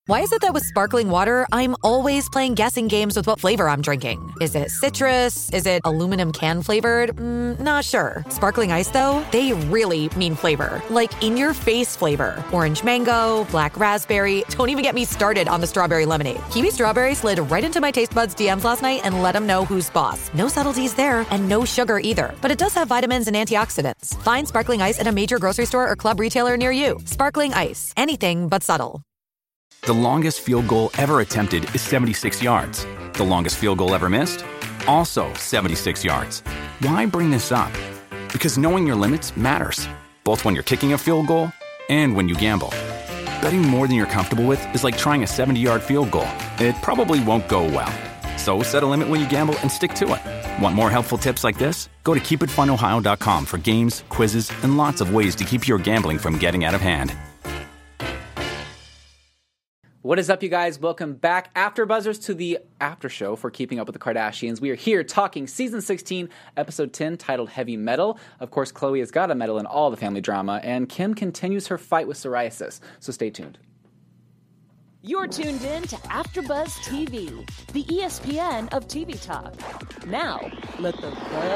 Why is it that with sparkling water, I'm always playing guessing games with what flavor I'm drinking? Is it citrus? Is it aluminum can flavored? Not sure. Sparkling ice, though, they really mean flavor. Like in-your-face flavor. Orange mango, black raspberry. Don't even get me started on the strawberry lemonade. Kiwi Strawberry slid right into my taste buds DMs last night and let them know who's boss. No subtleties there, and no sugar either. But it does have vitamins and antioxidants. Find sparkling ice at a major grocery store or club retailer near you. Sparkling ice. Anything but subtle. The longest field goal ever attempted is 76 yards. The longest field goal ever missed? Also 76 yards. Why bring this up? Because knowing your limits matters, both when you're kicking a field goal and when you gamble. Betting more than you're comfortable with is like trying a 70-yard field goal. It probably won't go well. So set a limit when you gamble and stick to it. Want more helpful tips like this? Go to keepitfunohio.com for games, quizzes, and lots of ways to keep your gambling from getting out of hand. What is up, you guys? Welcome back, After Buzzers, to the after show for Keeping Up with the Kardashians. We are here talking Season 16, Episode 10, titled Heavy Metal. Of course, Khloe has got a medal in all the family drama, and Kim continues her fight with psoriasis. So stay tuned. You're tuned in to AfterBuzz TV, the ESPN of TV talk. Now, let the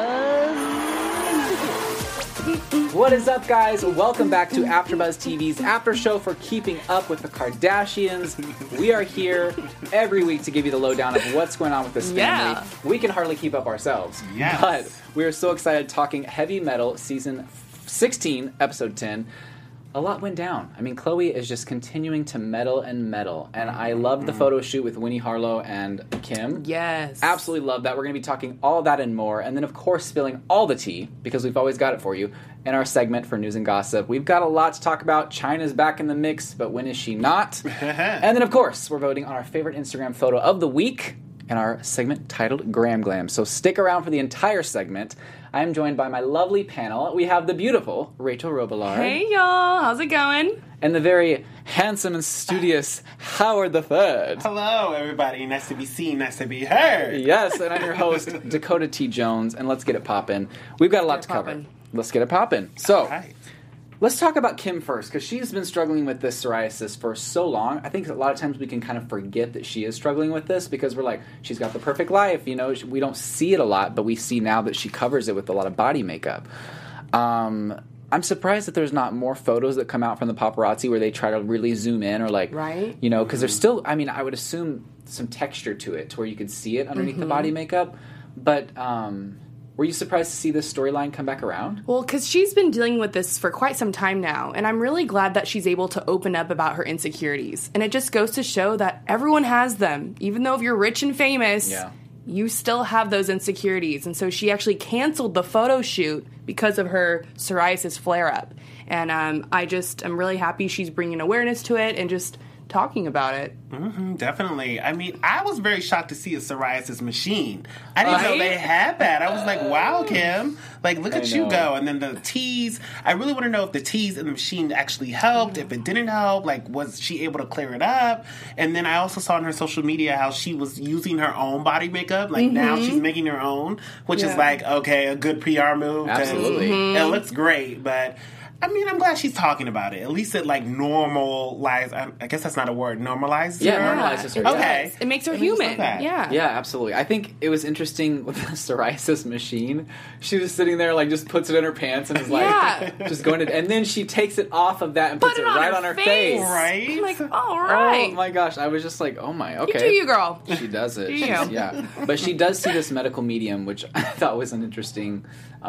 buzz begin. What is up, guys? Welcome back to AfterBuzz TV's after show for Keeping Up with the Kardashians. We are here every week to give you the lowdown of what's going on with this family. Yeah. We can hardly keep up ourselves. Yes. But we are so excited talking Heavy Metal Season 16, Episode 10. A lot went down. I mean, Khloe is just continuing to meddle and meddle. And I love the photo shoot with Winnie Harlow and Kim. Yes. Absolutely love that. We're going to be talking all of that and more. And then, of course, spilling all the tea, because we've always got it for you, in our segment for news and gossip. We've got a lot to talk about. China's back in the mix, but when is she not? And then, of course, we're voting on our favorite Instagram photo of the week in our segment titled Gram Glam. So stick around for the entire segment. I am joined by my lovely panel. We have the beautiful Rachel Robillard. Hey, y'all. How's it going? And the very handsome and studious Howard III. Hello, everybody. Nice to be seen. Nice to be heard. Yes, and I'm your host, Dakota T. Jones, and let's get it poppin'. We've got a lot to cover. Let's get it poppin'. So, let's talk about Kim first, because she's been struggling with this psoriasis for so long. I think a lot of times we can kind of forget that she is struggling with this, because we're like, she's got the perfect life, you know, we don't see it a lot, but we see now that she covers it with a lot of body makeup. I'm surprised that there's not more photos that come out from the paparazzi where they try to really zoom in, or like, right? You know, because there's still, I mean, I would assume some texture to it to where you could see it underneath the body makeup, but were you surprised to see this storyline come back around? Well, because she's been dealing with this for quite some time now, and I'm really glad that she's able to open up about her insecurities. And it just goes to show that everyone has them. Even though if you're rich and famous, you still have those insecurities. And so she actually canceled the photo shoot because of her psoriasis flare-up. And I'm really happy she's bringing awareness to it and just talking about it. Definitely. I mean, I was very shocked to see a psoriasis machine. I didn't know they had that. I was like, wow, Kim. Like, look at you go. And then the teas. I really want to know if the teas in the machine actually helped. If it didn't help, like, was she able to clear it up? And then I also saw on her social media how she was using her own body makeup. Like, now she's making her own, which is like, okay, a good PR move. Absolutely. It looks great, but I mean, I'm glad she's talking about it. At least it, like, normalizes. I guess that's not a word. Normalizes her? Normalizes her. Okay. It makes her human. Yeah. Yeah, absolutely. I think it was interesting with the psoriasis machine. She was sitting there, like, just puts it in her pants and is like, just going to, and then she takes it off of that and puts it right on her face. Right? I'm like, all right. Oh my gosh. I was just like, oh my, okay. You do you, girl. She does it. Do you. Yeah. But she does see this medical medium, which I thought was an interesting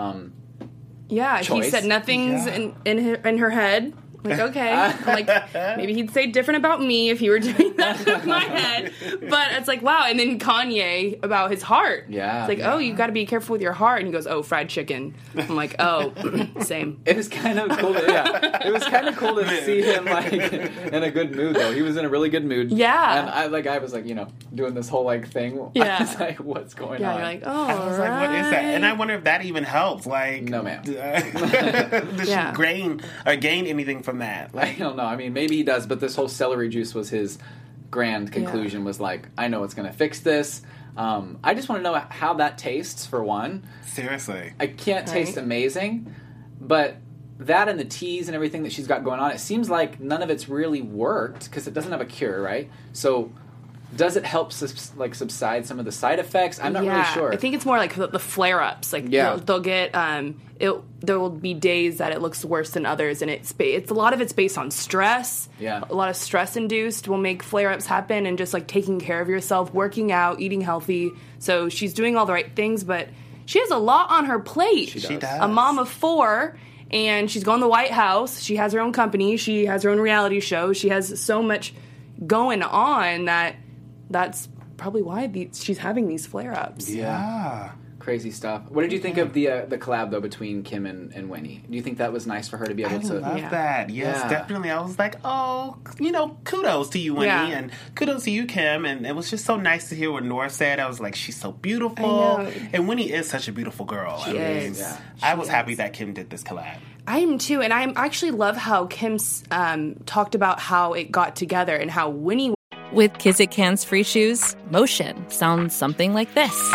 choice. He said nothing's in her head. Like, okay. Like, maybe he'd say different about me if he were doing that with my head. But it's like, wow. And then Kanye about his heart. Yeah. It's like, oh, you got to be careful with your heart. And he goes, oh, fried chicken. I'm like, oh, same. It was kind of cool. It was kind of cool to see him, like, in a good mood, though. He was in a really good mood. Yeah. And I was like, you know, doing this whole, like, thing. Yeah. I was like, what's going on? Yeah, you're like, oh, I was like, what is that? And I wonder if that even helps. Like, no, ma'am. Does she gain anything from that? I don't know. I mean, maybe he does, but this whole celery juice was his grand conclusion, was like, I know it's going to fix this. I just want to know how that tastes, for one. Seriously. I can't taste amazing, but that and the teas and everything that she's got going on, it seems like none of it's really worked because it doesn't have a cure, right? So does it help subside some of the side effects? I'm not really sure. I think it's more like the flare-ups. Like they'll get there will be days that it looks worse than others, and it's a lot of it's based on stress. Yeah, a lot of stress induced will make flare-ups happen, and just like taking care of yourself, working out, eating healthy. So she's doing all the right things, but she has a lot on her plate. She does. A mom of 4. And she's going to the White House. She has her own company. She has her own reality show. She has so much going on that's probably why she's having these flare-ups. Yeah. Crazy stuff. What did you think of the collab, though, between Kim and Winnie? Do you think that was nice for her to be able to... I love that. Yes, definitely. I was like, kudos to you, Winnie, and kudos to you, Kim. And it was just so nice to hear what Nora said. I was like, she's so beautiful. And Winnie is such a beautiful girl. She is. I was happy that Kim did this collab. I am, too. And I actually love how Kim talked about how it got together and how Winnie... With Kizik hands-free shoes, motion sounds something like this.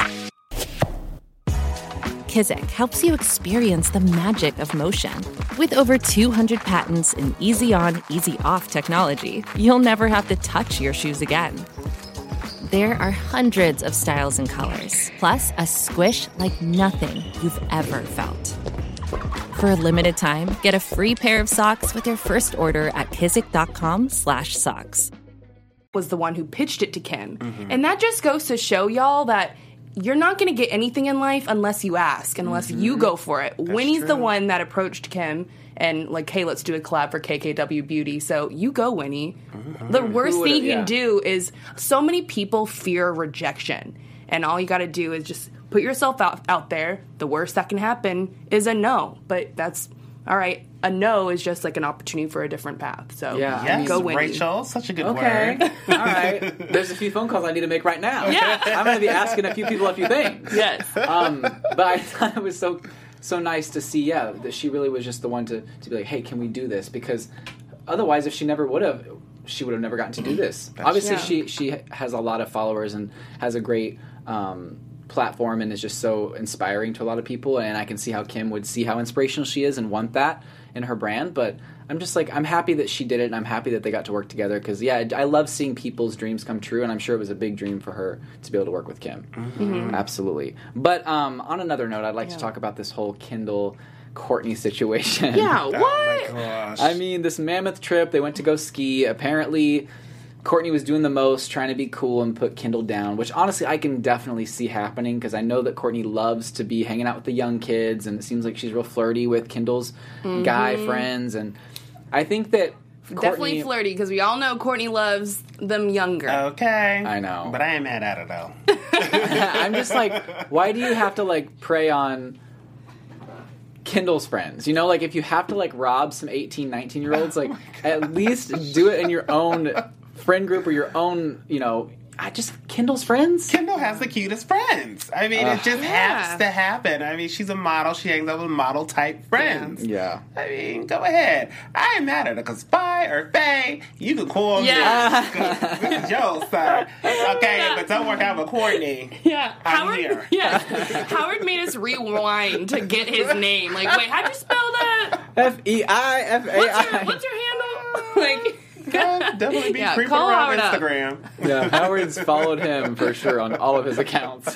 Kizik helps you experience the magic of motion. With over 200 patents and easy-on, easy-off technology, you'll never have to touch your shoes again. There are hundreds of styles and colors, plus a squish like nothing you've ever felt. For a limited time, get a free pair of socks with your first order at kizik.com/socks. Was the one who pitched it to Kim. Mm-hmm. And that just goes to show y'all that you're not going to get anything in life unless you ask, unless you go for it. Winnie's the one that approached Kim and like, hey, let's do a collab for KKW Beauty. So you go, Winnie. Mm-hmm. The worst thing you can do is so many people fear rejection. And all you got to do is just put yourself out there. The worst that can happen is a no. But that's... all right, a no is just like an opportunity for a different path. So go Winnie. Rachel, such a good word. All right. There's a few phone calls I need to make right now. Yeah. I'm going to be asking a few people a few things. Yes. But I thought it was so nice to see, that she really was just the one to be like, hey, can we do this? Because otherwise, if she never would have, she would have never gotten to do this. Obviously, she has a lot of followers and has a great... platform and is just so inspiring to a lot of people, and I can see how Kim would see how inspirational she is and want that in her brand. But I'm just like, I'm happy that she did it, and I'm happy that they got to work together because I love seeing people's dreams come true, and I'm sure it was a big dream for her to be able to work with Kim. Mm-hmm. Absolutely. But on another note, I'd like to talk about this whole Kendall Kourtney situation. Yeah, what? Oh my gosh. I mean, this mammoth trip, they went to go ski. Apparently Kourtney was doing the most, trying to be cool and put Kendall down, which honestly I can definitely see happening because I know that Kourtney loves to be hanging out with the young kids, and it seems like she's real flirty with Kendall's guy friends, and I think that definitely flirty because we all know Kourtney loves them younger. Okay. I know. But I ain't mad at it, though. I'm just like, why do you have to like prey on Kendall's friends? You know, like if you have to like rob some 18, 19-year-olds, like at least do it in your own friend group or your own, Kendall's friends? Kendall has the cutest friends. I mean, it just happens to happen. I mean, she's a model. She hangs out with model-type friends. Yeah. I mean, go ahead. I ain't mad at her, because Spy or Faye, you can call me. This is your side. Okay, but don't work out with Kourtney. Yeah. I'm here. Yeah. Howard made us rewind to get his name. Like, wait, how'd you spell that? F-E-I-F-A-I. What's your handle? Like... definitely be creeping around Instagram. Yeah, Howard's followed him for sure on all of his accounts.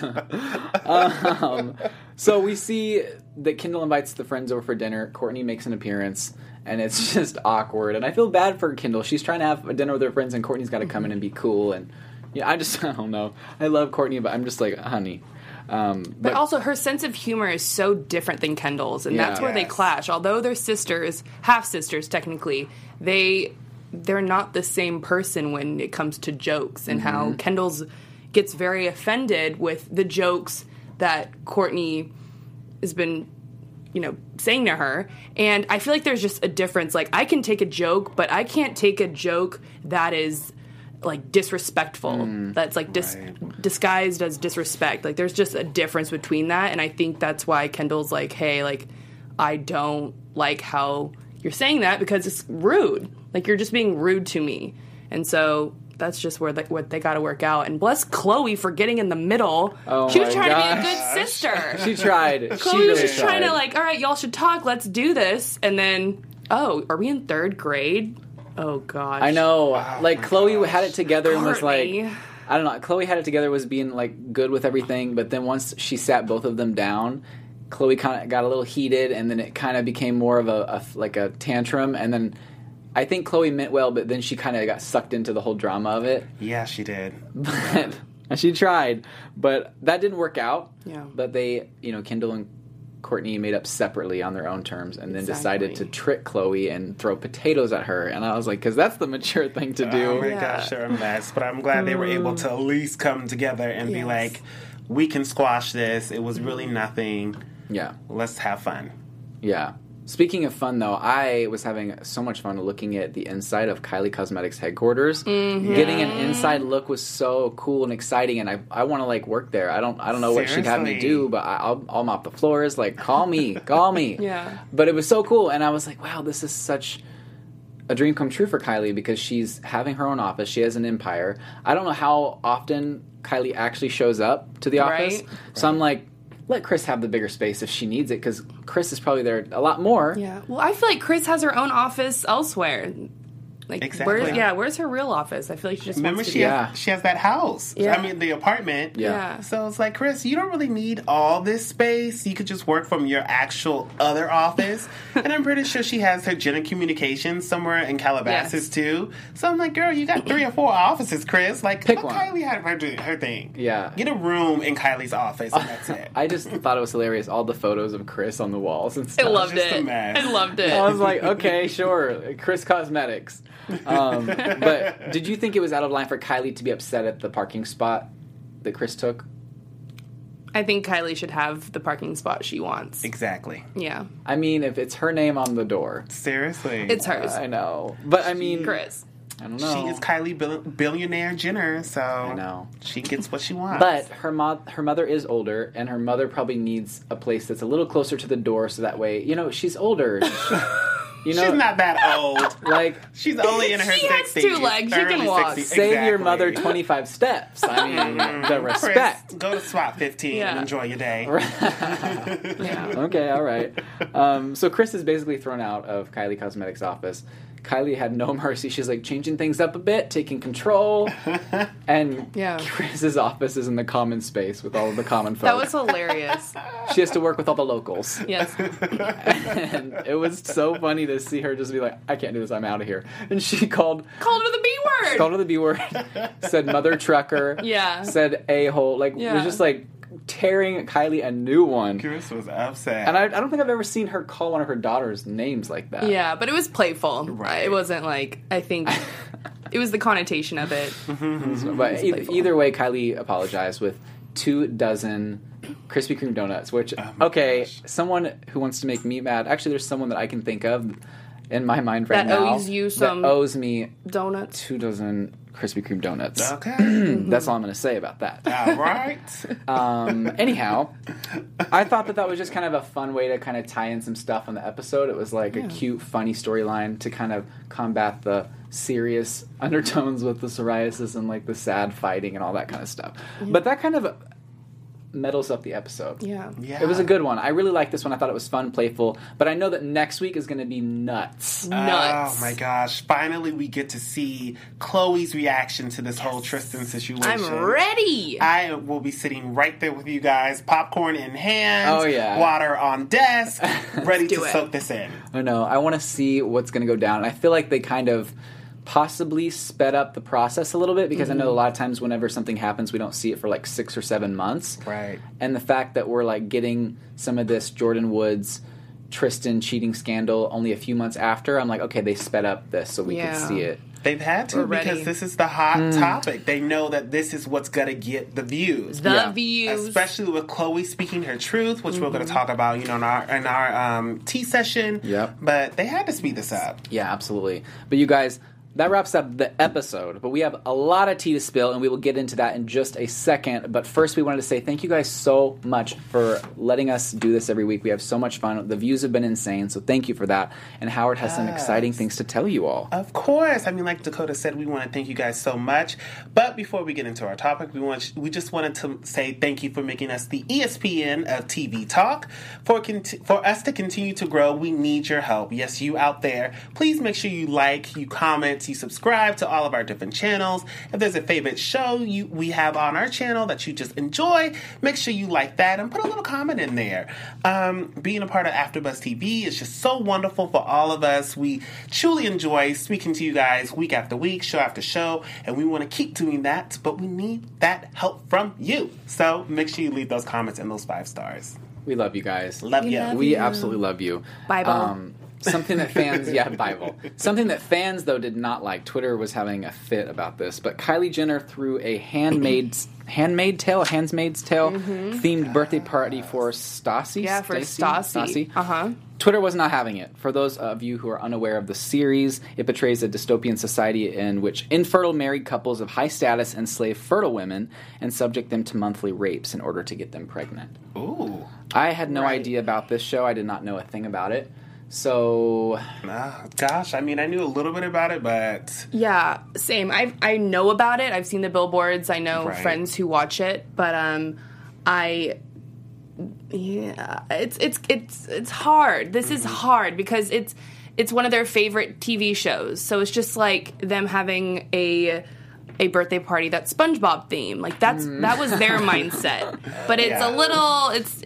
So we see that Kendall invites the friends over for dinner. Kourtney makes an appearance, and it's just awkward. And I feel bad for Kendall. She's trying to have a dinner with her friends, and Kourtney's got to come in and be cool. And I don't know. I love Kourtney, but I'm just like, honey. But also, her sense of humor is so different than Kendall's, and that's where they clash. Although they're sisters, half-sisters technically, they're not the same person when it comes to jokes, and how Kendall's gets very offended with the jokes that Kourtney has been, saying to her. And I feel like there's just a difference. Like, I can take a joke, but I can't take a joke that is, like, disrespectful. That's, like, disguised as disrespect. Like, there's just a difference between that, and I think that's why Kendall's like, hey, like, I don't like how you're saying that because it's rude. Like, you're just being rude to me. And so that's just what they got to work out. And bless Chloe for getting in the middle. Oh she was trying gosh. to be a good sister. She tried. Chloe was really just trying to all right, y'all should talk. Let's do this. And then, are we in 3rd grade? Oh gosh. I know. Oh, Chloe had it together and was Courtney. like, I don't know. Chloe had it together, was being good with everything, but then once she sat both of them down, Chloe kind of got a little heated, and then it kind of became more of a tantrum, and then I think Chloe meant well, but then she kind of got sucked into the whole drama of it. Yeah, she did. But she tried, but that didn't work out. Yeah. But they, Kendall and Courtney made up separately on their own terms, and then decided to trick Chloe and throw potatoes at her. And I was like, because that's the mature thing to do. Oh my gosh, they're a mess. But I'm glad they were able to at least come together and be like, we can squash this. It was really nothing. Yeah. Let's have fun. Yeah. Speaking of fun, though, I was having so much fun looking at the inside of Kylie Cosmetics headquarters. Mm-hmm. Getting an inside look was so cool and exciting, and I want to work there. I don't know what she'd have me do, but I'll mop the floors. Call me. Yeah. But it was so cool, and I was like, wow, this is such a dream come true for Kylie, because she's having her own office. She has an empire. I don't know how often Kylie actually shows up to the office, so I'm like, let Chris have the bigger space if she needs it, because Chris is probably there a lot more. Yeah. Well, I feel like Chris has her own office elsewhere. Exactly. Where's her real office? I feel like she just Remember wants to she has that house. Yeah. I mean, the apartment. Yeah. So it's like, Chris, you don't really need all this space. You could just work from your actual other office. And I'm pretty sure she has her Jenna Communications somewhere in Calabasas, too. So I'm like, girl, you got 3 or 4 offices, Chris. Pick let one. Kylie have her thing. Yeah. Get a room in Kylie's office, and that's it. I just thought it was hilarious, all the photos of Chris on the walls and stuff. I loved just it. a mess. I loved it. I was like, okay, sure, Chris Cosmetics. But did you think it was out of line for Kylie to be upset at the parking spot that Chris took? I think Kylie should have the parking spot she wants. Exactly. Yeah. I mean, if it's her name on the door. Seriously. It's hers. I know. But I mean, Chris. I don't know. She is Kylie billionaire Jenner, so I know. she gets what she wants. But her mother is older, and her mother probably needs a place that's a little closer to the door, so that way, she's older. She's not that old. She's only in her 60s. She has 2 legs. She can walk. 60s. Save your mother 25 steps. I mean, the respect. Chris, go to SWAT 15 and enjoy your day. Okay, all right. So Chris is basically thrown out of Kylie Cosmetics' office. Kylie had no mercy. She's changing things up a bit, taking control. And Chris's office is in the common space with all of the common folk. That was hilarious. She has to work with all the locals. Yes. And it was so funny to see her just be like, I can't do this, I'm out of here. And she called her the B word. Called her the B word. Said mother trucker. Yeah. Said a-hole. Was just tearing Kylie a new one. Chris was upset. And I don't think I've ever seen her call one of her daughters names like that. Yeah, but it was playful. Right. It wasn't I think it was the connotation of it. But either way, Kylie apologized with 2 dozen Krispy Kreme donuts, which, someone who wants to make me mad, actually there's someone that I can think of in my mind right now. That owes you some that owes me donuts. 2 dozen Krispy Kreme donuts. Okay. That's all I'm going to say about that. All right. Anyhow, I thought that was just kind of a fun way to kind of tie in some stuff on the episode. It was a cute, funny storyline to kind of combat the serious undertones with the psoriasis and the sad fighting and all that kind of stuff. Yeah. But that kind of metals up the episode. Yeah. It was a good one. I really liked this one. I thought it was fun, playful. But I know that next week is going to be nuts. Oh my gosh. Finally we get to see Chloe's reaction to this whole Tristan situation. I'm ready. I will be sitting right there with you guys, popcorn in hand, water on desk, ready to soak this in. I know. I want to see what's going to go down. I feel like they kind of possibly sped up the process a little bit, because I know a lot of times whenever something happens, we don't see it for 6 or 7 months. Right. And the fact that we're getting some of this Jordan Woods Tristan cheating scandal only a few months after, I'm like, okay, they sped up this so we can see it. They've had to, because this is the hot topic. They know that this is what's going to get the views. The views. Especially with Chloe speaking her truth, which we're going to talk about, in our tea session. Yep. But they had to speed this up. Yeah, absolutely. But you guys, that wraps up the episode, but we have a lot of tea to spill, and we will get into that in just a second. But first, we wanted to say thank you guys so much for letting us do this every week. We have so much fun. The views have been insane, so thank you for that. And Howard has some exciting things to tell you all. Of course. I mean, like Dakota said, we want to thank you guys so much. But before we get into our topic, we just wanted to say thank you for making us the ESPN of TV Talk. For us to continue to grow, we need your help. Yes, you out there. Please make sure you like, you comment, you subscribe to all of our different channels. If there's a favorite show we have on our channel that you just enjoy, make sure you like that and put a little comment in there. Being a part of AfterBuzz TV is just so wonderful for all of us. We truly enjoy speaking to you guys week after week, show after show, and we want to keep doing that, but we need that help from you. So make sure you leave those comments and those 5 stars. We love you guys. Love you. We absolutely love you. Bible. Something that fans, Bible. Something that fans, though, did not like. Twitter was having a fit about this, but Kylie Jenner threw a handmaid's tale themed birthday party for Stassi. Yeah, for Stassi. Uh-huh. Twitter was not having it. For those of you who are unaware of the series, it portrays a dystopian society in which infertile married couples of high status enslave fertile women and subject them to monthly rapes in order to get them pregnant. Ooh. I had no idea about this show. I did not know a thing about it. So, gosh, I mean, I knew a little bit about it, but yeah, same. I know about it. I've seen the billboards. I know friends who watch it, but it's hard. This is hard because it's one of their favorite TV shows. So it's just like them having a birthday party that's SpongeBob theme. Like that was their mindset. But it's a little it's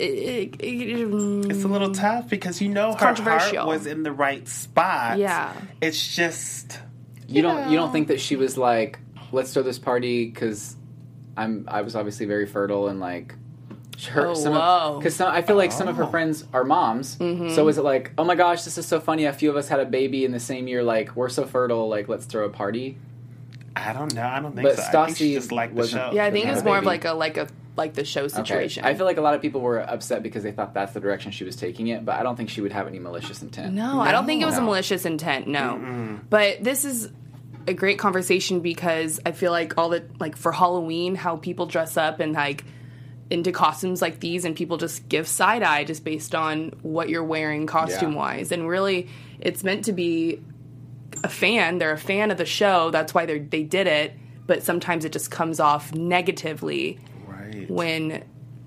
a little tough because her heart was in the right spot. Yeah. It's just you don't think that she was like, let's throw this party because I was obviously very fertile and like because I feel like some of her friends are moms. Mm-hmm. So is it like, oh my gosh, this is so funny, a few of us had a baby in the same year, like we're so fertile, like let's throw a party? I don't know. I don't think so. I think she just liked the show. Yeah, I think it was more of like the show situation. Okay. I feel like a lot of people were upset because they thought that's the direction she was taking it, but I don't think she would have any malicious intent. No, I don't think it was a malicious intent. No. Mm-mm. But this is a great conversation because I feel like all the for Halloween, how people dress up and like into costumes like these, and people just give side eye just based on what you're wearing costume wise, and really it's meant to be a fan. They're a fan of the show. That's why they did it. But sometimes it just comes off negatively when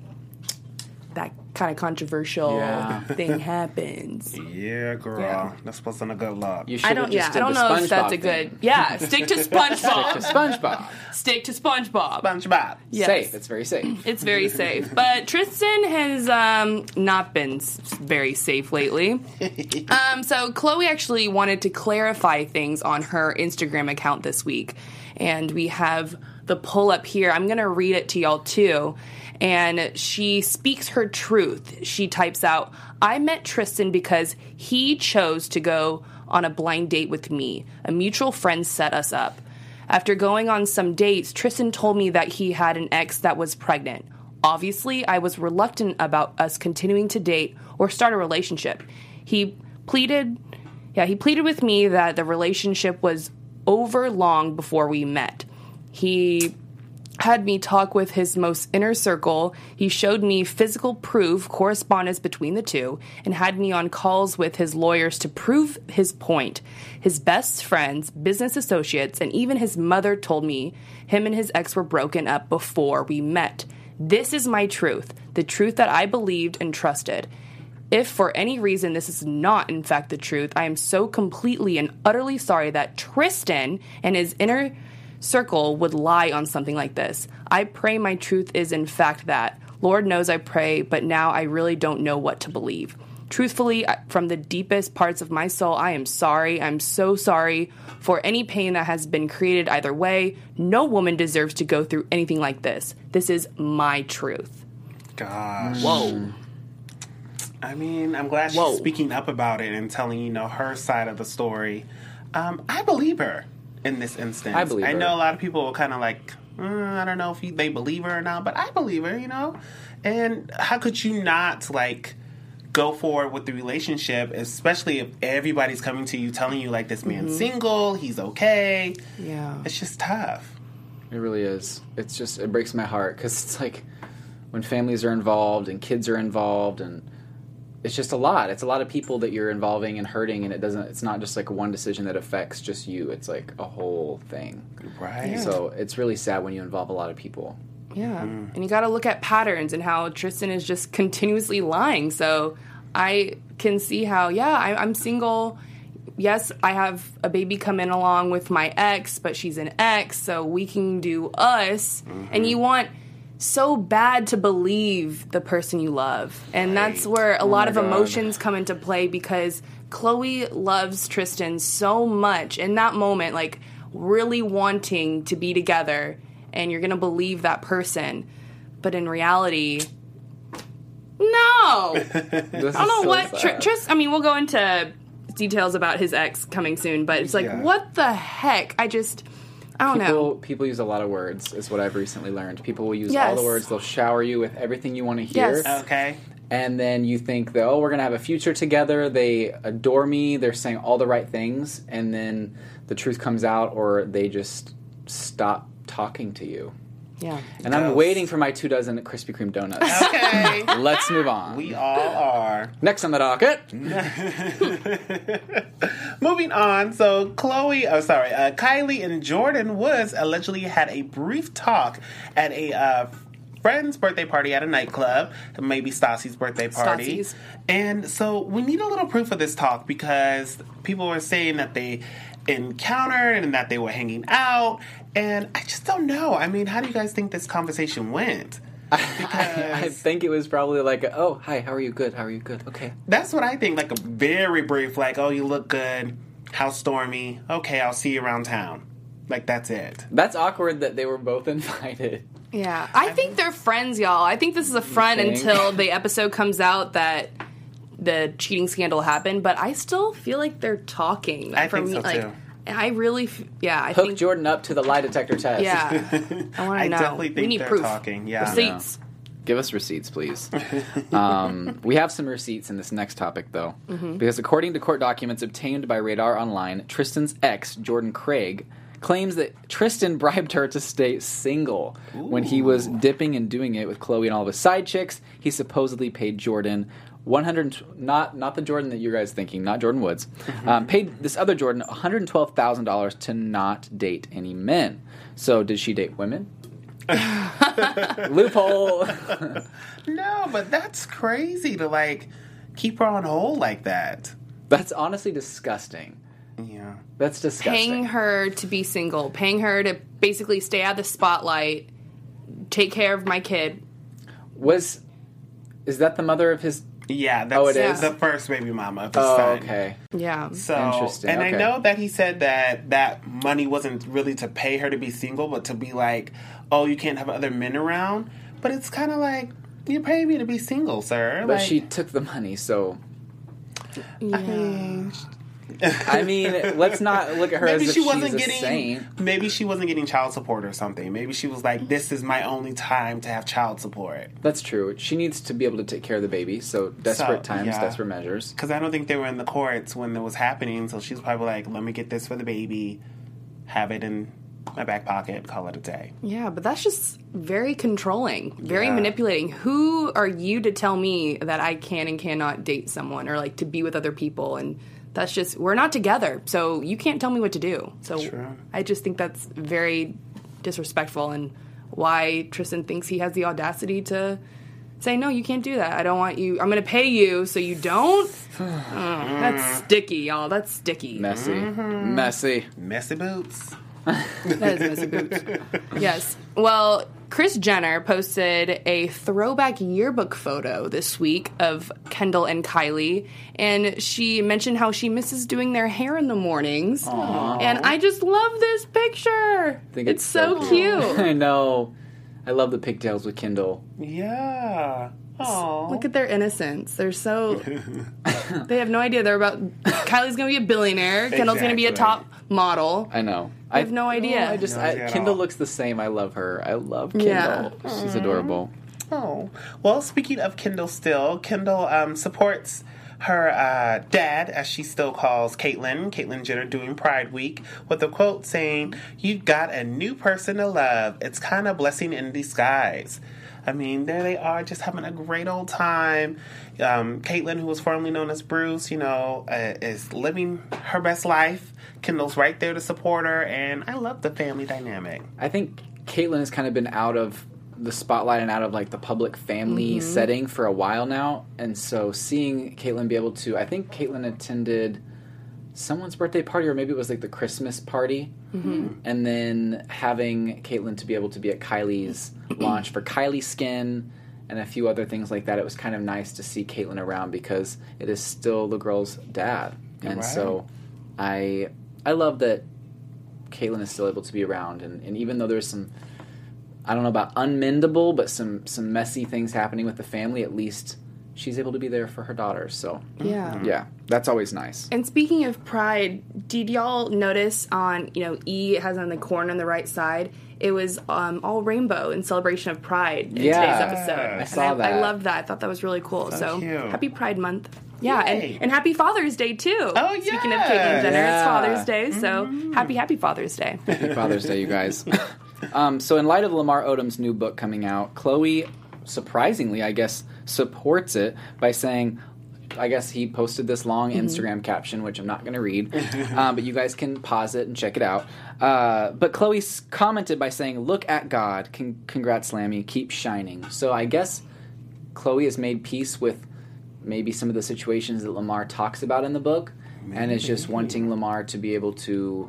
that kind of controversial thing happens. Yeah, girl. Yeah. That's wasn't a good look. I don't know if that's a good... Yeah, stick to SpongeBob. Stick to SpongeBob. SpongeBob. Yes. Safe. It's very safe. It's very safe. But Tristan has not been very safe lately. So Chloe actually wanted to clarify things on her Instagram account this week. And we have the pull up here. I'm going to read it to y'all too. And she speaks her truth. She types out, I met Tristan because he chose to go on a blind date with me. A mutual friend set us up. After going on some dates, Tristan told me that he had an ex that was pregnant. Obviously, I was reluctant about us continuing to date or start a relationship. He pleaded with me that the relationship was over long before we met. He had me talk with his most inner circle. He showed me physical proof, correspondence between the two, and had me on calls with his lawyers to prove his point. His best friends, business associates, and even his mother told me him and his ex were broken up before we met. This is my truth, the truth that I believed and trusted. If for any reason this is not, in fact, the truth, I am so completely and utterly sorry that Tristan and his inner circle would lie on something like this. I pray my truth is, in fact, that. Lord knows I pray, but now I really don't know what to believe. Truthfully, from the deepest parts of my soul, I am sorry. I'm so sorry for any pain that has been created either way. No woman deserves to go through anything like this. This is my truth. Gosh. Whoa. I mean, I'm glad she's speaking up about it and telling, her side of the story. I believe her in this instance. I believe her. I know a lot of people will kind of like, I don't know if they believe her or not, but I believe her, And how could you not, go forward with the relationship, especially if everybody's coming to you telling you, like, this man's single, he's okay. Yeah. It's just tough. It really is. It's just, it breaks my heart because it's like when families are involved and kids are involved, and it's just a lot. It's a lot of people that you're involving and hurting, and it's not just like one decision that affects just you. It's like a whole thing. Right. So it's really sad when you involve a lot of people. Yeah. And you got to look at patterns and how Tristan is just continuously lying. So I can see how, I'm single. Yes, I have a baby coming along with my ex, but she's an ex, so we can do us. And you want so bad to believe the person you love. And that's where a lot of emotions come into play, because Chloe loves Tristan so much in that moment, like really wanting to be together, and you're going to believe that person. But in reality, no. I don't know what Tristan, I mean, we'll go into details about his ex coming soon, but it's like, what the heck? I don't know. People use a lot of words, is what I've recently learned. People will use all the words. They'll shower you with everything you want to hear. Yes. Okay. And then you think that, we're going to have a future together. They adore me. They're saying all the right things. And then the truth comes out, or they just stop talking to you. Yeah. And I'm waiting for my 2 dozen Krispy Kreme donuts. Okay. Let's move on. We all are. Next on the docket. Moving on. So Kylie and Jordyn Woods allegedly had a brief talk at a friend's birthday party at a nightclub, maybe Stassi's birthday party. Stassi's. And so we need a little proof of this talk, because people were saying that they encountered and that they were hanging out, and I just don't know. I mean, how do you guys think this conversation went? I think it was probably like, hi, how are you? Good. How are you? Good. Okay. That's what I think, like a very brief, like, you look good. How's Stormy? Okay, I'll see you around town. Like, that's it. That's awkward that they were both invited. Yeah. I think they're friends, y'all. I think this is a front until the episode comes out that the cheating scandal happened, but I still feel like they're talking. I think so, too. I really, I Hook think Jordyn up to the lie detector test. Yeah, I want to know. Definitely think we need they're proof. talking. Yeah, Receipts. Give us receipts, please. We have some receipts in this next topic, though, because according to court documents obtained by Radar Online, Tristan's ex, Jordan Craig, claims that Tristan bribed her to stay single. When he was dipping and doing it with Chloe and all of his side chicks, he supposedly paid Jordyn not the Jordyn that you guys thinking, not Jordyn Woods, paid this other Jordyn $112,000 to not date any men. So did she date women? Loophole. No, but that's crazy to, like, keep her on hold like that. That's honestly disgusting. Yeah. That's disgusting. Paying her to be single, paying her to basically stay out of the spotlight, take care of my kid. Is that the mother of his... Yeah, that's it is? the first baby mama of his son. Okay. Yeah. So, interesting. And okay. I know that he said that money wasn't really to pay her to be single, but to be like, you can't have other men around. But it's kind of like, you're paying me to be single, sir. But like, she took the money, so... Yeah. I mean, let's not look at her as if she's a saint. Maybe she wasn't getting child support or something. Maybe she was like, this is my only time to have child support. That's true. She needs to be able to take care of the baby, so desperate times, desperate measures. Because I don't think they were in the courts when it was happening, so she's probably like, let me get this for the baby, have it in my back pocket, call it a day. Yeah, but that's just very controlling, very manipulating. Who are you to tell me that I can and cannot date someone or, like, to be with other people? And that's just, we're not together, so you can't tell me what to do. So True. I just think that's very disrespectful, and why Tristan thinks he has the audacity to say, no, you can't do that. I don't want you. I'm going to pay you so you don't. That's sticky, y'all. That's sticky. Messy. Messy boots. That is messy boots. Yes. Well, Kris Jenner posted a throwback yearbook photo this week of Kendall and Kylie, and she mentioned how she misses doing their hair in the mornings. Aww. And I just love this picture. I think it's so cute. I know. I love the pigtails with Kendall. Yeah. Aww. Look at their innocence. They're so... They have no idea. They're about... Kylie's going to be a billionaire. Kendall's going to be a top model. I know. I have no idea. Kendall looks the same. I love her. I love Kendall. Yeah. She's adorable. Oh. Well, speaking of Kendall still, Kendall supports her dad, as she still calls Caitlyn Jenner, doing Pride Week, with a quote saying, "You've got a new person to love. It's kind of blessing in disguise." I mean, there they are, just having a great old time. Caitlyn, who was formerly known as Bruce, is living her best life. Kendall's right there to support her, and I love the family dynamic. I think Caitlyn has kind of been out of the spotlight and out of like the public family setting for a while now, and so seeing Caitlyn be able to, I think Caitlyn attended someone's birthday party, or maybe it was like the Christmas party, and then having Caitlyn to be able to be at Kylie's launch for Kylie Skin and a few other things like that. It was kind of nice to see Caitlyn around because it is still the girl's dad, and so I love that Caitlyn is still able to be around, and even though there's some, I don't know about unmendable, but some messy things happening with the family, at least she's able to be there for her daughters. So yeah, that's always nice. And speaking of Pride, did y'all notice on, E has on the corner on the right side, it was all rainbow in celebration of Pride in today's episode. I saw that. I loved that. I thought that was really cool. So cute. Happy Pride Month. Yeah, and happy Father's Day, too. Oh, yeah. Speaking of Caitlyn Jenner, it's Father's Day, so happy Father's Day. Happy Father's Day, you guys. So in light of Lamar Odom's new book coming out, Chloe, surprisingly, I guess, supports it by saying, I guess he posted this long Instagram caption, which I'm not going to read, but you guys can pause it and check it out. But Chloe commented by saying, "Look at God. Congrats, Slammy. Keep shining." So I guess Chloe has made peace with maybe some of the situations that Lamar talks about in the book, and is just wanting Lamar to be able to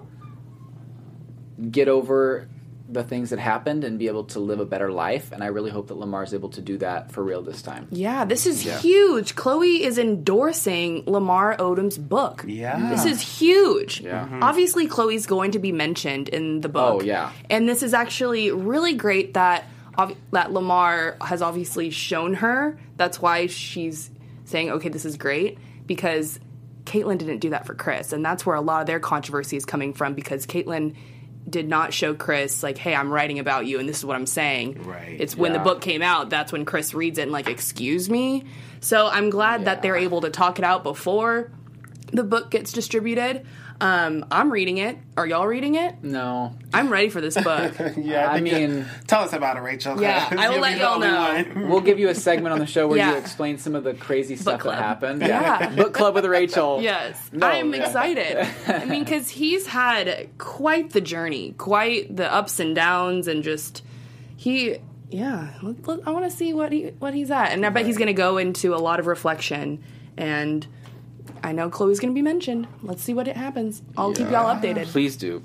get over the things that happened and be able to live a better life. And I really hope that Lamar is able to do that for real this time. Yeah, this is huge. Chloe is endorsing Lamar Odom's book. Yeah. This is huge. Yeah. Obviously, Chloe's going to be mentioned in the book. Oh, yeah. And this is actually really great that Lamar has obviously shown her. That's why she's saying, okay, this is great, because Caitlyn didn't do that for Chris. And that's where a lot of their controversy is coming from, because Caitlyn did not show Chris, like, hey, I'm writing about you and this is what I'm saying. Right. It's when the book came out, that's when Chris reads it and, like, excuse me? So I'm glad that they're able to talk it out before the book gets distributed. I'm reading it. Are y'all reading it? No. I'm ready for this book. I mean, tell us about it, Rachel. Yeah, I will let y'all know. We'll give you a segment on the show where you explain some of the crazy stuff that happened. Yeah. Book club with Rachel. Yes. No, I'm excited. I mean, because he's had quite the journey, quite the ups and downs, and just, I want to see what he's at. And I bet he's going to go into a lot of reflection, and I know Chloe's going to be mentioned. Let's see what happens. I'll keep y'all updated. Please do.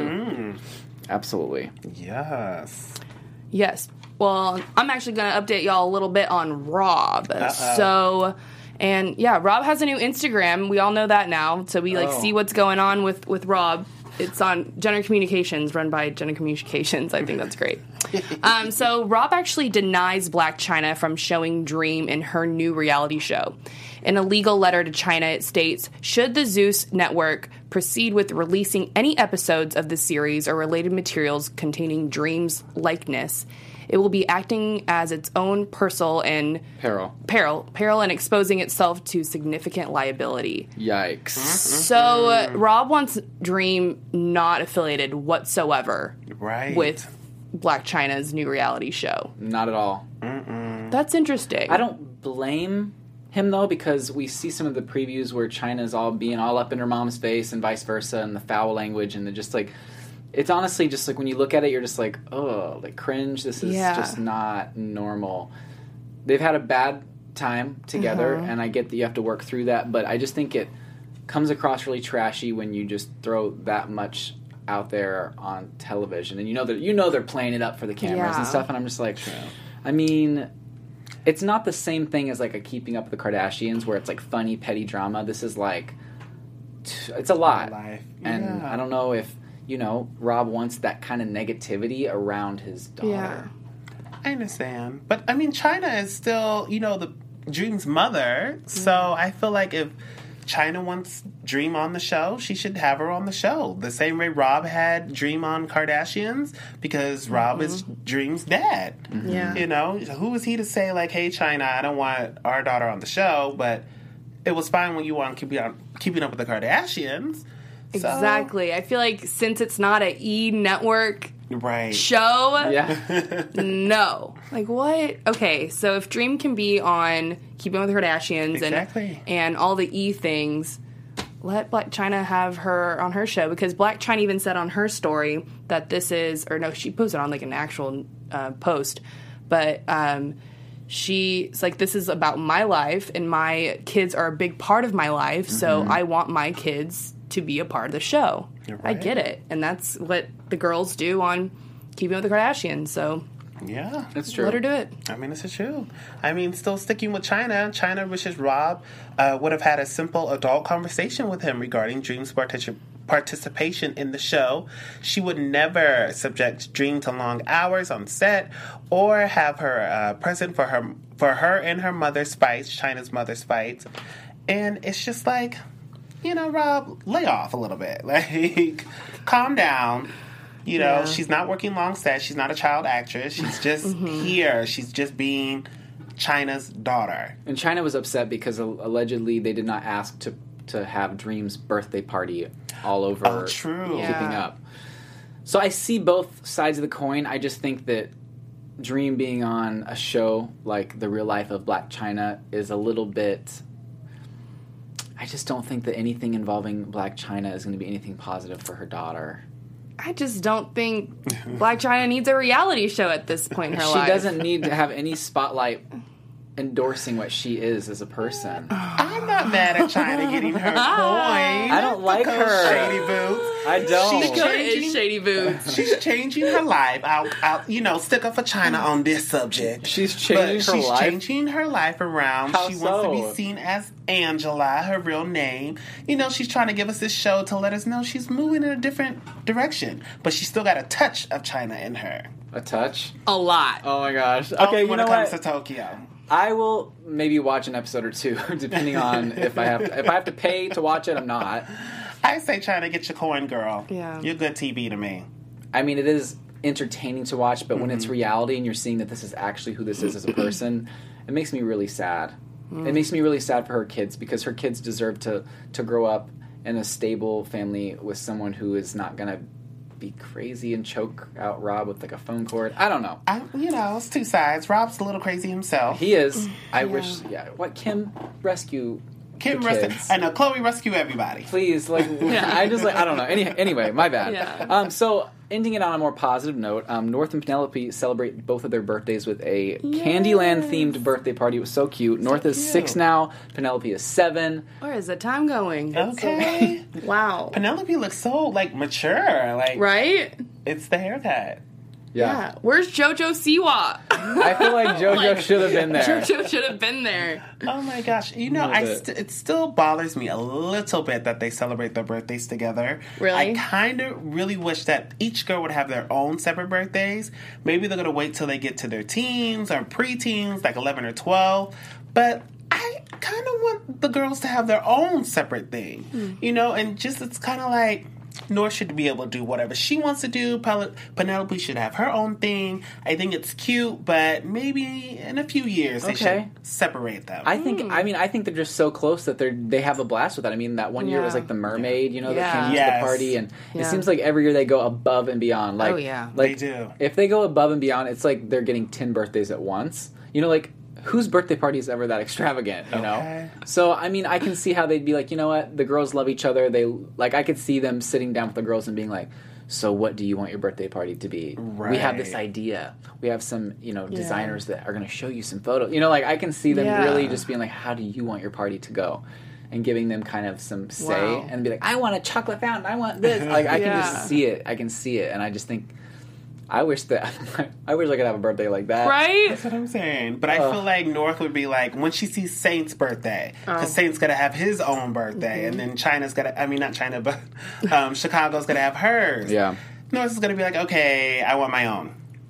Absolutely. Yes. Well, I'm actually going to update y'all a little bit on Rob. So, Rob has a new Instagram. We all know that now. So we see what's going on with Rob. It's on Jenner Communications, run by Jenner Communications. I think that's great. So Rob actually denies Blac Chyna from showing Dream in her new reality show. In a legal letter to China, it states, should the Zeus network proceed with releasing any episodes of the series or related materials containing Dream's likeness, it will be acting as its own peril and exposing itself to significant liability. Yikes. So Rob wants Dream not affiliated whatsoever with Blac Chyna's new reality show. Not at all. That's interesting. I don't blame him, though, because we see some of the previews where Chyna's all being all up in her mom's face and vice versa, and the foul language, and just like, it's honestly just like when you look at it, you're just like, oh, like cringe. This is just not normal. They've had a bad time together, and I get that you have to work through that, but I just think it comes across really trashy when you just throw that much out there on television, and you know they're playing it up for the cameras and stuff, and I'm just like, I mean, it's not the same thing as like a Keeping Up with the Kardashians where it's like funny, petty drama. This is like, it's a lot, and I don't know if Rob wants that kind of negativity around his daughter. Yeah. I understand. But, I mean, Chyna is still, the Dream's mother. So I feel like if China wants Dream on the show, she should have her on the show. The same way Rob had Dream on Kardashians, because Rob is Dream's dad. Yeah. You know, who is he to say, like, hey, China, I don't want our daughter on the show, but it was fine when you want keeping up with the Kardashians. Exactly. I feel like since it's not an E! Network show, no. Like, what? Okay, so if Dream can be on Keeping Up with the Kardashians and all the E! things, let Blac Chyna have her on her show, because Blac Chyna even said on her story that this is, or no, she posted on like an actual post, but she's like, this is about my life, and my kids are a big part of my life, so I want my kids to be a part of the show. I get it. And that's what the girls do on Keeping Up with the Kardashians, so... Yeah. It's true. Let her do it. I mean, it's true. I mean, still sticking with Chyna wishes Rob would have had a simple adult conversation with him regarding Dream's participation in the show. She would never subject Dream to long hours on set or have her present for her and her mother's fights, Chyna's mother's fights. And it's just like, you know, Rob, lay off a little bit. Like, calm down. You know, she's not working long sets. She's not a child actress. She's just here. She's just being Chyna's daughter. And Chyna was upset because allegedly they did not ask to have Dream's birthday party all over Keeping Up. So I see both sides of the coin. I just think that Dream being on a show like The Real Life of Blac Chyna is a little bit... I just don't think that anything involving Blac Chyna is going to be anything positive for her daughter. I just don't think Blac Chyna needs a reality show at this point in her life. She doesn't need to have any spotlight endorsing what she is as a person. I'm not mad at Chyna getting her coin. I don't like her. Shady Boots. I don't. She's changing Shady Boots. She's changing her life. I'll stick up for Chyna on this subject. She's changing her life. She's changing her life around. How she so? wants to be seen as Angela, her real name. You know, she's trying to give us this show to let us know she's moving in a different direction. But she's still got a touch of Chyna in her. A touch? A lot. Oh my gosh. Okay, Okay, when it comes to Tokyo. I will maybe watch an episode or two, depending on if I have to pay to watch it. I'm not. I say Chyna, get your coin, girl. Yeah, you're good TV to me. I mean, it is entertaining to watch, but when it's reality and you're seeing that this is actually who this is as a person, it makes me really sad. It makes me really sad for her kids, because her kids deserve to grow up in a stable family with someone who is not going to be crazy and choke out Rob with like a phone cord. I don't know. It's two sides. Rob's a little crazy himself. He is. I wish. Yeah. What? Kim, rescue. Kim, I know. Chloe, rescue everybody. Please, like. I just like. I don't know. Anyway, my bad. Yeah. So ending it on a more positive note, North and Penelope celebrate both of their birthdays with a Candyland themed birthday party. It was so cute. North is 6 now. Penelope is 7. Where is the time going? Okay. Wow. Penelope looks so like mature. Like, right? It's the haircut. Yeah. Where's JoJo Siwa? I feel like JoJo should have been there. JoJo should have been there. Oh my gosh. You know, it still bothers me a little bit that they celebrate their birthdays together. Really? I kind of really wish that each girl would have their own separate birthdays. Maybe they're going to wait till they get to their teens or preteens, like 11 or 12. But I kind of want the girls to have their own separate thing. You know, and just it's kind of like... North should be able to do whatever she wants to do. Penelope should have her own thing. I think it's cute, but maybe in a few years they should separate them. I think they're just so close that they have a blast with that. I mean, that one year was like the mermaid, you know, that came to the party, and it seems like every year they go above and beyond. Like, like, they do. If they go above and beyond, it's like they're getting 10 birthdays at once. You know, like, whose birthday party is ever that extravagant, you know? So, I mean, I can see how they'd be like, you know what, the girls love each other. I could see them sitting down with the girls and being like, so what do you want your birthday party to be? Right. We have this idea. We have some, you know, designers that are going to show you some photos. You know, like, I can see them really just being like, how do you want your party to go? And giving them kind of some say and be like, I want a chocolate fountain. I want this. Like, I can just see it. I can see it. And I just think... I wish I could have a birthday like that. Right? That's what I'm saying. But I feel like North would be like, when she sees Saint's birthday, because Saint's going to have his own birthday, and then China's going to, I mean, not China, but Chicago's going to have hers. Yeah. North is going to be like, okay, I want my own.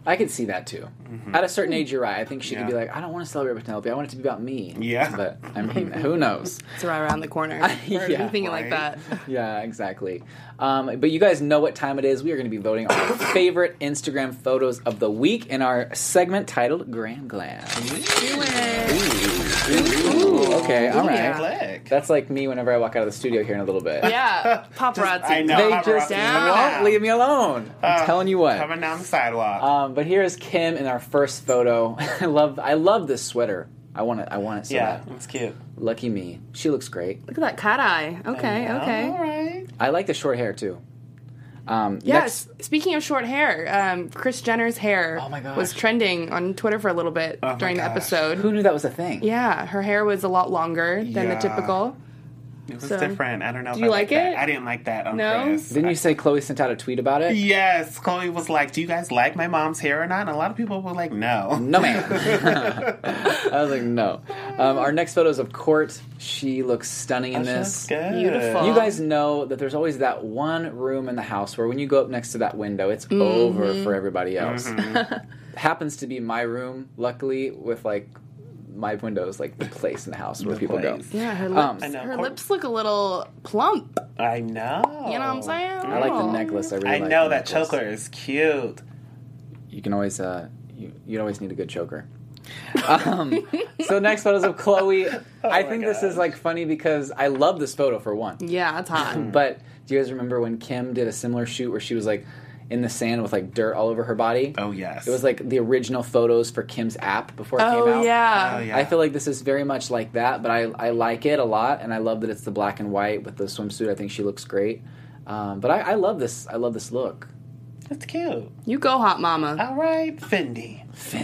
I could see that too. At a certain age, you're right. I think she could be like, I don't want to celebrate with Penelope. I want it to be about me. Yeah. But, I mean, who knows? It's right around the corner. Yeah. Thinking like that. Yeah, exactly. But you guys know what time it is. We are going to be voting on our favorite Instagram photos of the week in our segment titled Grand Glam. Ooh, okay, all right. That's like me whenever I walk out of the studio here in a little bit. Yeah, paparazzi. I know. They paparazzi. just won't leave me alone. I'm telling you what. Coming down the sidewalk. But here's Kim in our first photo. I love this sweater. I want it so bad. It's cute. Lucky me. She looks great. Look at that cat eye. Okay. All right. I like the short hair too. Yes. Speaking of short hair, Kris Jenner's hair was trending on Twitter for a little bit during the episode. Who knew that was a thing? Yeah, her hair was a lot longer than the typical. It was different. I don't know. Do you like it? I didn't like that on No? Kris. Didn't you say Chloe sent out a tweet about it? Yes, Chloe was like, "Do you guys like my mom's hair or not?" And a lot of people were like, "No, No, ma'am." I was like, no. Our next photo is of Court. She looks stunning in this. Good. Beautiful. You guys know that there's always that one room in the house where when you go up next to that window, it's over for everybody else. Happens to be my room, luckily, with like my windows, like the place in the house where people go. Yeah, her lips look a little plump. I know. You know what I'm saying? I like the necklace. I know the that necklace. choker is cute. You can always you always need a good choker. So next photos of Chloe. I think this is like funny because I love this photo for one. Yeah, that's hot. But do you guys remember when Kim did a similar shoot where she was like in the sand with like dirt all over her body? Oh yes. It was like the original photos for Kim's app before it came out. Oh yeah. I feel like this is very much like that, but I like it a lot, and I love that it's the black and white with the swimsuit. I think she looks great. But I love this. I love this look. That's cute. You go, hot mama. All right, Fendi.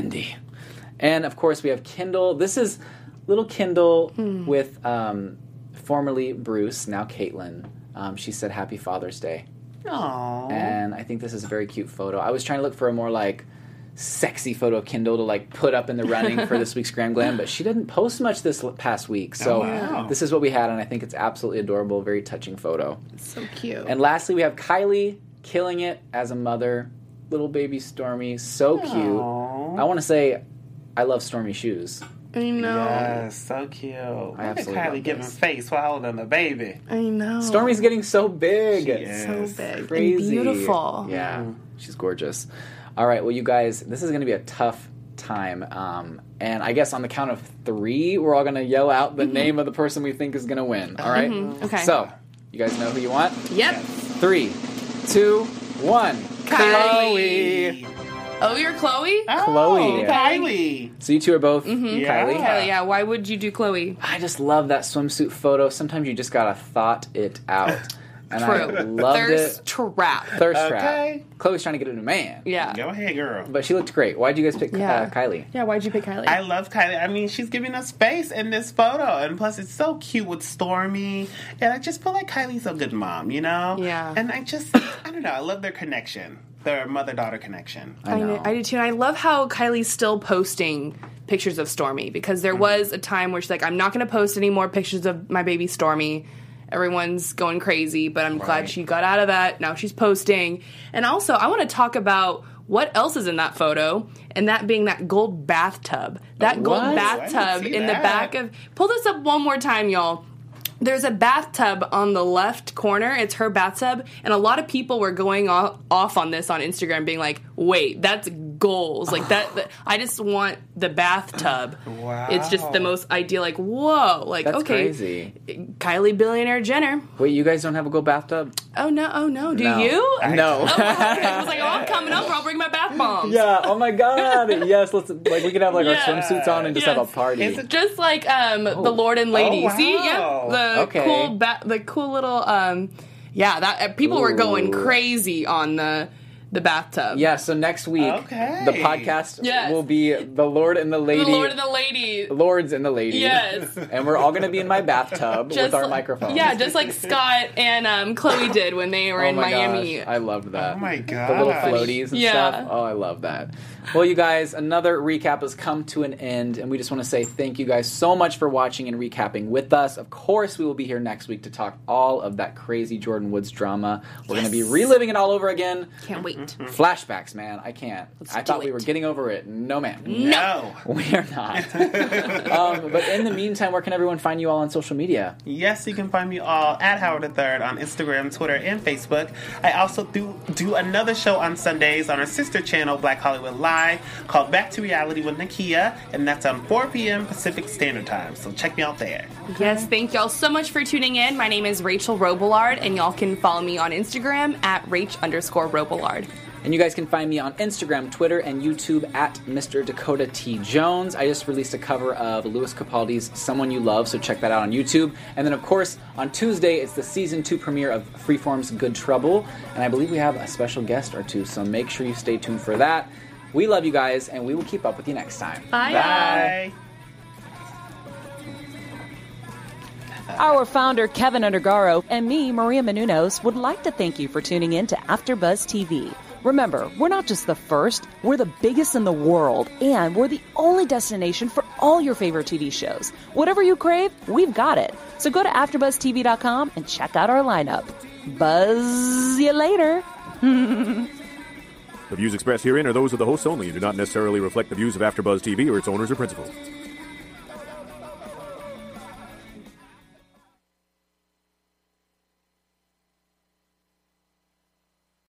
And of course we have Kendall. This is little Kendall with formerly Bruce, now Caitlyn. She said Happy Father's Day. Aww. And I think this is a very cute photo. I was trying to look for a more like sexy photo of Kendall to like put up in the running for this week's Grand Glam, but she didn't post much this past week. So this is what we had, and I think it's absolutely adorable, very touching photo. So cute. And lastly, we have Kylie killing it as a mother. Little baby Stormy, so cute. I want to say I love Stormy shoes. I know. Yes, so cute. I absolutely Kylie love giving this. face while holding the baby. I know. Stormy's getting so big. She is. So big. Crazy. And beautiful. Yeah, she's gorgeous. All right, well, you guys, this is going to be a tough time. And I guess on the count of 3, we're all going to yell out the name of the person we think is going to win. All right? Okay. So, you guys know who you want? Yep. 3, 2, 1. Kylie. Oh, you're Chloe? Chloe. Kylie. So you two are both Yeah. Kylie? Kylie, yeah. Why would you do Chloe? I just love that swimsuit photo. Sometimes you just gotta thought it out. And True. I loved Thirst it. trap. Thirst Okay. trap. Chloe's trying to get a new man. Yeah. Go ahead, girl. But she looked great. Why'd you guys pick Kylie? Yeah, why'd you pick Kylie? I love Kylie. I mean, she's giving us face in this photo. And plus, it's so cute with Stormy. And I just feel like Kylie's a good mom, you know? Yeah. And I don't know. I love their connection. Their mother-daughter connection. I know. I do too. And I love how Kylie's still posting pictures of Stormy because there was a time where she's like, I'm not going to post any more pictures of my baby Stormy. Everyone's going crazy, but I'm glad she got out of that. Now she's posting. And also, I want to talk about what else is in that photo, and that being that gold bathtub. That gold I bathtub didn't see in the that. back of... Pull this up one more time, y'all. There's a bathtub on the left corner. It's her bathtub. And a lot of people were going off on this on Instagram being like, wait, that's goals. Like, that I just want the bathtub. Wow. It's just the most ideal, like, whoa. Like, That's okay. crazy. Kylie Billionaire Jenner. Wait, you guys don't have a gold bathtub? Oh, no. Do No. you? No. Oh, okay. I was like, oh, I'm coming up. I'll bring my bath bombs. Yeah, oh my god. Yes, let's we could have like Yeah. our swimsuits on and just have a Yes. party. Is it- Just like the Lord and Lady. Oh, wow. See, yeah, the Okay. the cool little that people were going crazy on the bathtub. Yeah, so next week Okay. the podcast Yes. will be the Lord and the Lady. The Lord and the Lady. Lords and the Lady. Yes. And we're all going to be in my bathtub with our like- microphones. Yeah, just like Scott and Chloe did when they were Oh in my Miami. gosh, I loved that. Oh my god. The little floaties and Yeah. stuff. Oh, I love that. Well, you guys, another recap has come to an end, and we just want to say thank you guys so much for watching and recapping with us. Of course, we will be here next week to talk all of that crazy Jordan Woods drama. We're going to be reliving it all over again. Can't wait. Mm-hmm. Flashbacks, man. I can't. I thought we were getting over it. No, ma'am. No. We are not. But in the meantime, where can everyone find you all on social media? Yes, you can find me all at Howard III on Instagram, Twitter, and Facebook. I also do another show on Sundays on our sister channel, Black Hollywood Live, called Back to Reality with Nakia, and that's on 4 p.m. Pacific Standard Time. So check me out there. Yes, thank y'all so much for tuning in. My name is Rachel Robillard, and y'all can follow me on Instagram at Rach_Robillard. And you guys can find me on Instagram, Twitter, and YouTube at Mr. Dakota T. Jones. I just released a cover of Louis Capaldi's Someone You Love, so check that out on YouTube. And then, of course, on Tuesday, it's the Season 2 premiere of Freeform's Good Trouble. And I believe we have a special guest or two, so make sure you stay tuned for that. We love you guys, and we will keep up with you next time. Bye. Bye. Our founder, Kevin Undergaro, and me, Maria Menounos, would like to thank you for tuning in to AfterBuzz TV. Remember, we're not just the first, we're the biggest in the world, and we're the only destination for all your favorite TV shows. Whatever you crave, we've got it. So go to AfterBuzzTV.com and check out our lineup. Buzz you later. The views expressed herein are those of the hosts only and do not necessarily reflect the views of AfterBuzz TV or its owners or principals.